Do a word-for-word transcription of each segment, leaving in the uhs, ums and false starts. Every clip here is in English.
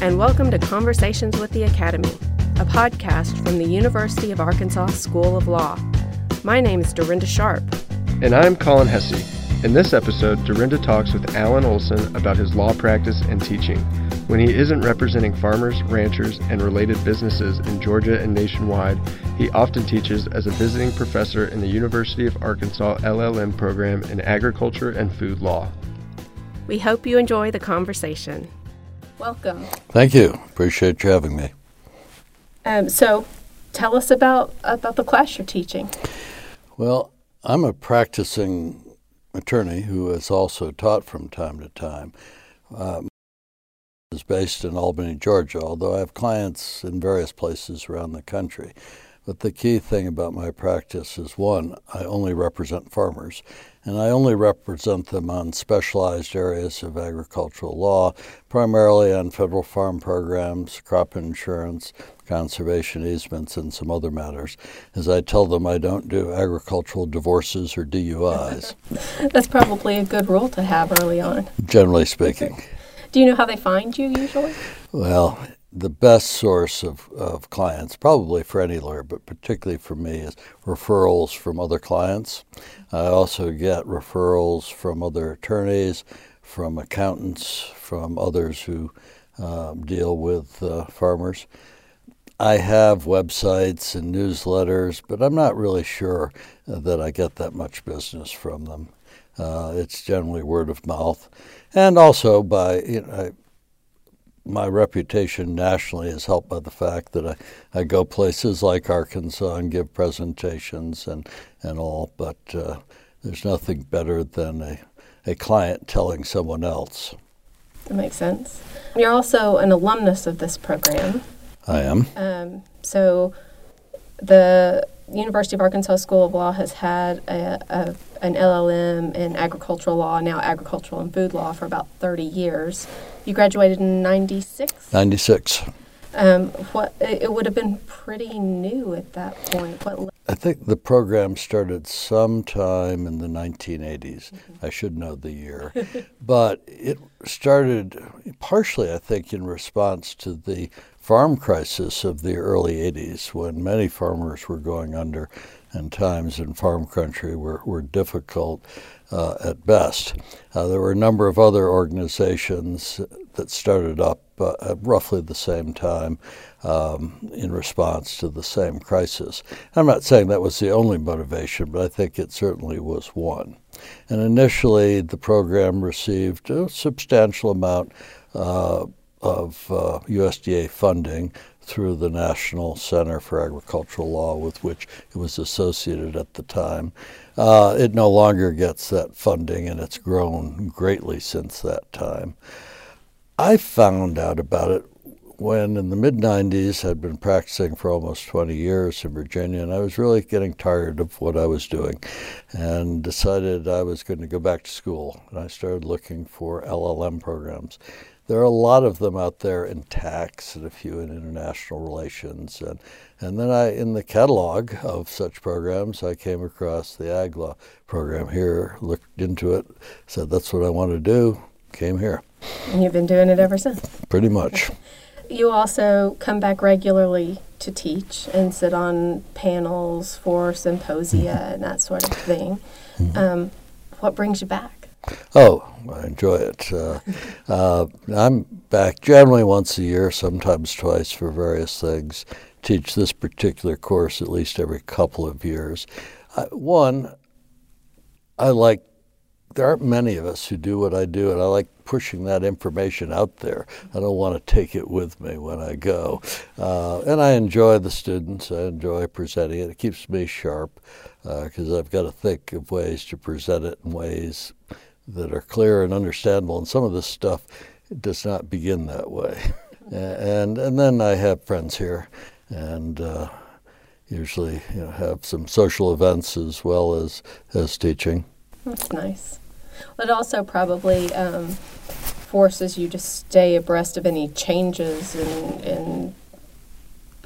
and welcome to Conversations with the Academy, a podcast from the University of Arkansas School of Law. My name is Dorinda Sharp. And I'm Colin Hesse. In this episode, Dorinda talks with Alan Olson about his law practice and teaching. When he isn't representing farmers, ranchers, and related businesses in Georgia and nationwide, he often teaches as a visiting professor in the University of Arkansas L L M program in agriculture and food law. We hope you enjoy the conversation. Welcome. Thank you. Appreciate you having me. Um, so, tell us about, about the class you're teaching. Well, I'm a practicing attorney who has also taught from time to time. Uh, is based in Albany, Georgia, although I have clients in various places around the country. But the key thing about my practice is, one, I only represent farmers, and I only represent them on specialized areas of agricultural law, primarily on federal farm programs, crop insurance, conservation easements, and some other matters, as I tell them I don't do agricultural divorces or D U Is. That's probably a good rule to have early on. Generally speaking. Do you know how they find you usually? Well, the best source of, of clients, probably for any lawyer, but particularly for me, is referrals from other clients. I also get referrals from other attorneys, from accountants, from others who uh, deal with uh, farmers. I have websites and newsletters, but I'm not really sure uh, that I get that much business from them. Uh, it's generally word of mouth. And also by, you know, I, my reputation nationally is helped by the fact that I, I go places like Arkansas and give presentations and, and all, but uh, there's nothing better than a, a client telling someone else. That makes sense. You're also an alumnus of this program. I am. Um, so the University of Arkansas School of Law has had a, a, an L L M in agricultural law, now agricultural and food law, for about thirty years. You graduated in ninety-six? ninety-six. Um, what, it would have been pretty new at that point. What? I think the program started sometime in the nineteen eighties. Mm-hmm. I should know the year. But it started partially, I think, in response to the farm crisis of the early eighties, when many farmers were going under and times in farm country were, were difficult uh, at best. Uh, there were a number of other organizations that started up uh, at roughly the same time um, in response to the same crisis. I'm not saying that was the only motivation, but I think it certainly was one. And initially, the program received a substantial amount uh, of uh, U S D A funding through the National Center for Agricultural Law, with which it was associated at the time. Uh, it no longer gets that funding, and it's grown greatly since that time. I found out about it when, in the mid nineties, I'd been practicing for almost twenty years in Virginia, and I was really getting tired of what I was doing and decided I was going to go back to school. And I started looking for L L M programs. There are a lot of them out there in tax and a few in international relations. And, and then I, in the catalog of such programs, I came across the Ag Law program here, looked into it, said that's what I want to do, came here. And you've been doing it ever since? Pretty much. You also come back regularly to teach and sit on panels for symposia mm-hmm. and that sort of thing. Mm-hmm. Um, what brings you back? Oh, I enjoy it. Uh, uh, I'm back generally once a year, sometimes twice for various things. Teach this particular course at least every couple of years. Uh, one, I like, there aren't many of us who do what I do, and I like pushing that information out there. I don't want to take it with me when I go. Uh, and I enjoy the students. I enjoy presenting it. It keeps me sharp because uh, I've got to think of ways to present it in ways that are clear and understandable, and some of this stuff does not begin that way. and and then I have friends here, and uh, usually you know, have some social events as well as, as teaching. That's nice. Well, it also probably um, forces you to stay abreast of any changes in, in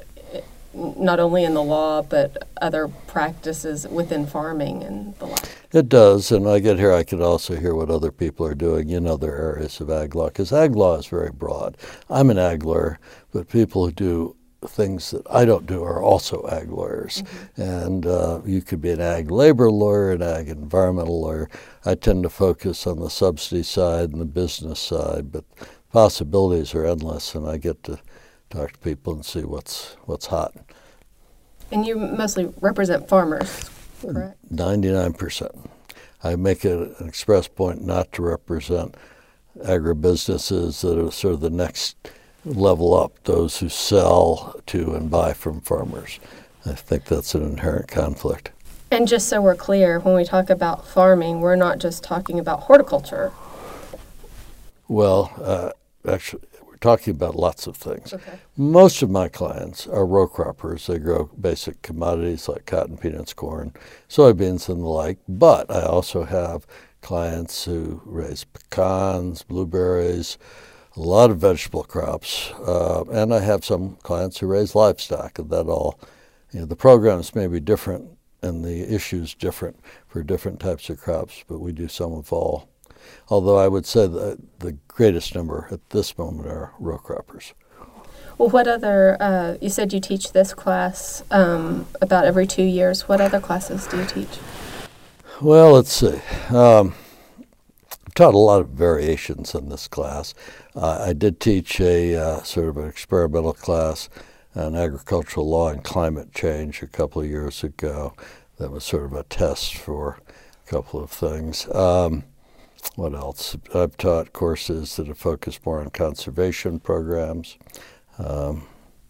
not only in the law, but other practices within farming and the like. It does, and I get here, I can also hear what other people are doing in other areas of ag law, because ag law is very broad. I'm an ag lawyer, but people who do things that I don't do are also ag lawyers. Mm-hmm. And uh, you could be an ag labor lawyer, an ag environmental lawyer. I tend to focus on the subsidy side and the business side, but possibilities are endless, and I get to talk to people and see what's what's hot. And you mostly represent farmers, correct? ninety-nine percent. I make it an express point not to represent agribusinesses that are sort of the next level up, those who sell to and buy from farmers. I think that's an inherent conflict. And just so we're clear, when we talk about farming, we're not just talking about horticulture. Well, uh, actually, we're talking about lots of things. Okay. Most of my clients are row croppers. They grow basic commodities like cotton, peanuts, corn, soybeans, and the like. But I also have clients who raise pecans, blueberries, a lot of vegetable crops. Uh, and I have some clients who raise livestock, and that all, you know, the programs may be different and the issues different for different types of crops, but we do some of all. Although I would say that the greatest number at this moment are row croppers. Well, what other, uh, you said you teach this class um, about every two years. What other classes do you teach? Well, let's see. Um, I've taught a lot of variations in this class. Uh, I did teach a uh, sort of an experimental class on agricultural law and climate change a couple of years ago. That was sort of a test for a couple of things. Um, what else? I've taught courses that have focused more on conservation programs. Um,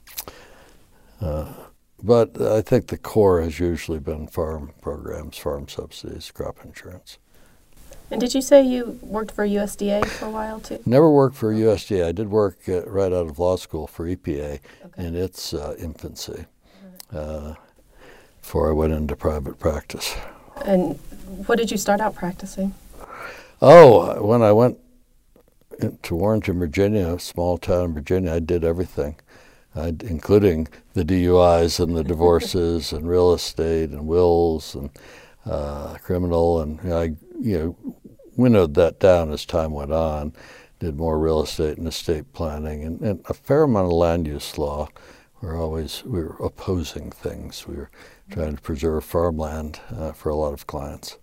uh, but I think the core has usually been farm programs, farm subsidies, crop insurance. And did you say you worked for U S D A for a while, too? Never worked for U S D A. I did work uh, right out of law school for E P A okay. in its uh, infancy uh, before I went into private practice. And what did you start out practicing? Oh, when I went to Warrenton, Virginia, a small town in Virginia, I did everything, I'd, including the D U Is and the divorces and real estate and wills and uh, criminal. And you know, I you know, winnowed that down as time went on, did more real estate and estate planning and, and a fair amount of land use law. We're always, we were opposing things. We were trying to preserve farmland uh, for a lot of clients.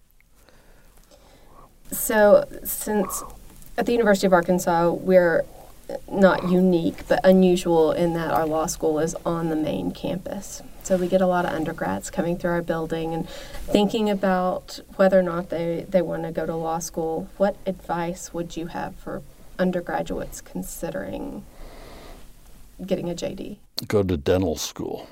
So since at the University of Arkansas, we're not unique, but unusual in that our law school is on the main campus. So we get a lot of undergrads coming through our building and thinking about whether or not they, they want to go to law school. What advice would you have for undergraduates considering getting a J D? Go to dental school.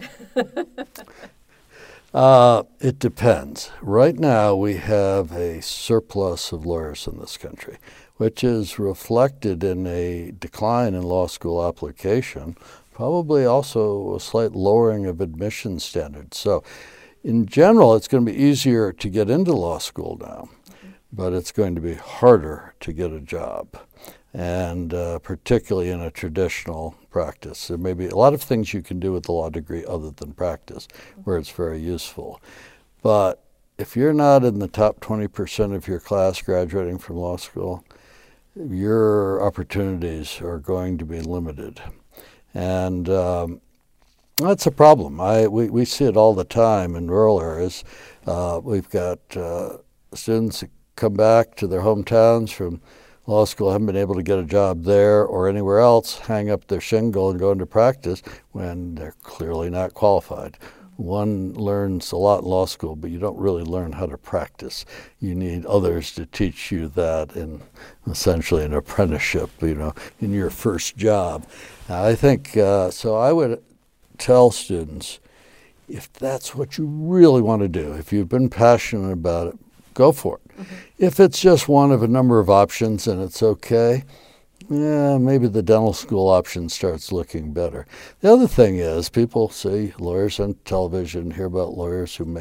uh, it depends. Right now we have a surplus of lawyers in this country, which is reflected in a decline in law school application, probably also a slight lowering of admission standards. So in general, it's going to be easier to get into law school now, but it's going to be harder to get a job, and uh, particularly in a traditional practice. There may be a lot of things you can do with the law degree other than practice, where it's very useful. But if you're not in the top twenty percent of your class graduating from law school, your opportunities are going to be limited. And um, that's a problem. I we, we see it all the time in rural areas. Uh, we've got uh, students that come back to their hometowns from law school, haven't been able to get a job there or anywhere else, hang up their shingle and go into practice when they're clearly not qualified. One learns a lot in law school, but you don't really learn how to practice. You need others to teach you that in essentially an apprenticeship, you know, in your first job. I think, uh, so I would tell students, if that's what you really want to do, if you've been passionate about it, go for it. Mm-hmm. If it's just one of a number of options and it's okay, yeah, maybe the dental school option starts looking better. The other thing is people see lawyers on television, hear about lawyers who make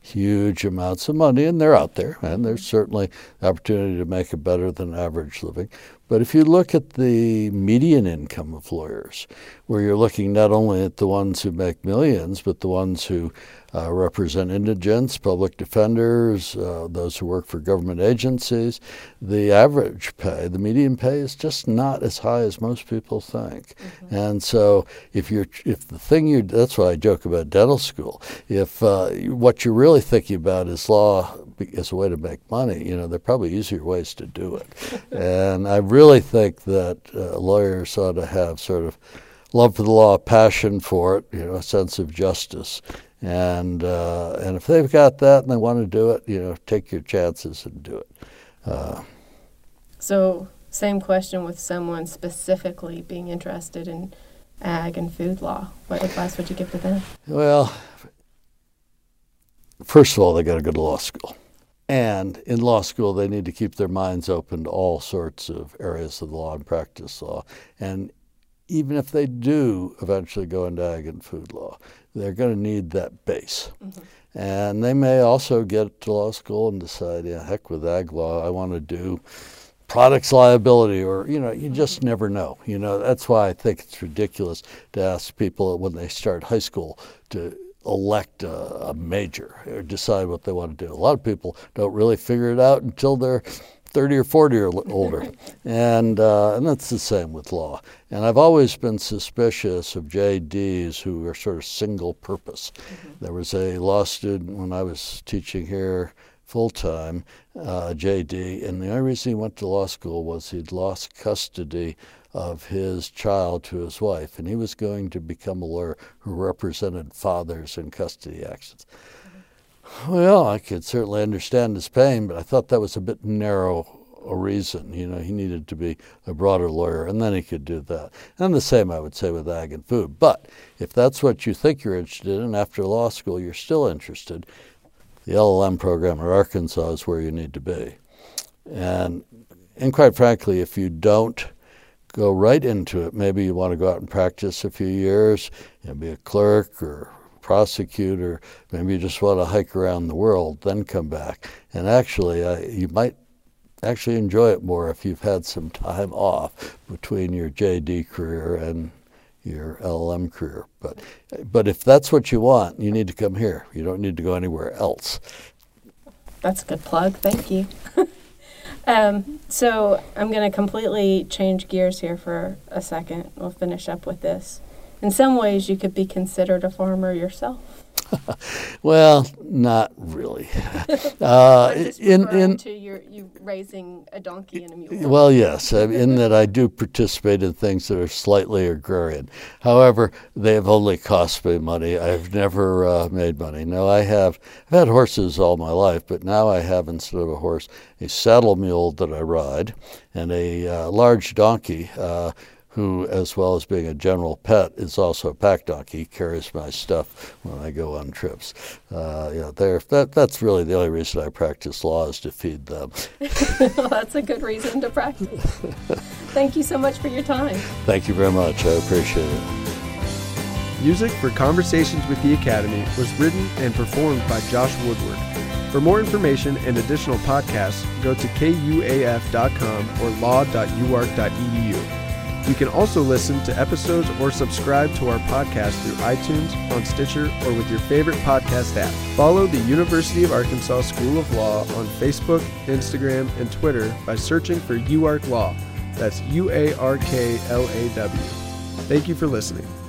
huge amounts of money, and they're out there, and there's certainly the opportunity to make a better than average living. But if you look at the median income of lawyers, where you're looking not only at the ones who make millions, but the ones who uh, represent indigents, public defenders, uh, those who work for government agencies, the average pay, the median pay is just not as high as most people think. Mm-hmm. And so if you're, if the thing you, that's why I joke about dental school, if uh, what you're really thinking about is law as a way to make money, you know, there are probably easier ways to do it. And I really think that uh, lawyers ought to have sort of love for the law, passion for it, you know, a sense of justice. And uh, and if they've got that and they want to do it, you know, take your chances and do it. Uh, so same question with someone specifically being interested in ag and food law. What advice would you give to them? Well, first of all, they got to go to law school. And in law school, they need to keep their minds open to all sorts of areas of the law and practice law. And even if they do eventually go into ag and food law, they're going to need that base. Mm-hmm. And they may also get to law school and decide, yeah, heck with ag law, I want to do products liability, or, you know, you just mm-hmm. never know. You know, that's why I think it's ridiculous to ask people when they start high school to elect a, a major or decide what they want to do. A lot of people don't really figure it out until they're thirty or forty or older. and uh, and that's the same with law. And I've always been suspicious of J Ds who are sort of single purpose. Mm-hmm. There was a law student when I was teaching here full-time, uh, J D, and the only reason he went to law school was he'd lost custody of his child to his wife, and he was going to become a lawyer who represented fathers in custody actions. Well, I could certainly understand his pain, but I thought that was a bit narrow a reason. You know, he needed to be a broader lawyer, and then he could do that. And the same I would say with ag and food. But if that's what you think you're interested in, after law school you're still interested, the L L M program at Arkansas is where you need to be. And, and quite frankly, if you don't go right into it, maybe you want to go out and practice a few years, you know, be a clerk or prosecutor, maybe you just want to hike around the world, then come back. And actually, uh, you might actually enjoy it more if you've had some time off between your J D career and your L L M career. But, but if that's what you want, you need to come here. You don't need to go anywhere else. That's a good plug. Thank you. Um, so I'm going to completely change gears here for a second. We'll finish up with this. In some ways, you could be considered a farmer yourself. Well, not really. uh, I'm just in referring in to your, you raising a donkey and a mule. Well, yes, in that I do participate in things that are slightly agrarian. However, they have only cost me money. I've never uh, made money. No, I have. I've had horses all my life, but now I have, instead of a horse, a saddle mule that I ride, and a uh, large donkey. Uh, who, as well as being a general pet, is also a pack donkey. He carries my stuff when I go on trips. Uh, yeah, that, that's really the only reason I practice law, is to feed them. Well, that's a good reason to practice. Thank you so much for your time. Thank you very much. I appreciate it. Music for Conversations with the Academy was written and performed by Josh Woodward. For more information and additional podcasts, go to K U A F dot com or law dot U A R C dot E D U. You can also listen to episodes or subscribe to our podcast through iTunes, on Stitcher, or with your favorite podcast app. Follow the University of Arkansas School of Law on Facebook, Instagram, and Twitter by searching for U A R C Law. That's U A R K L A W. Thank you for listening.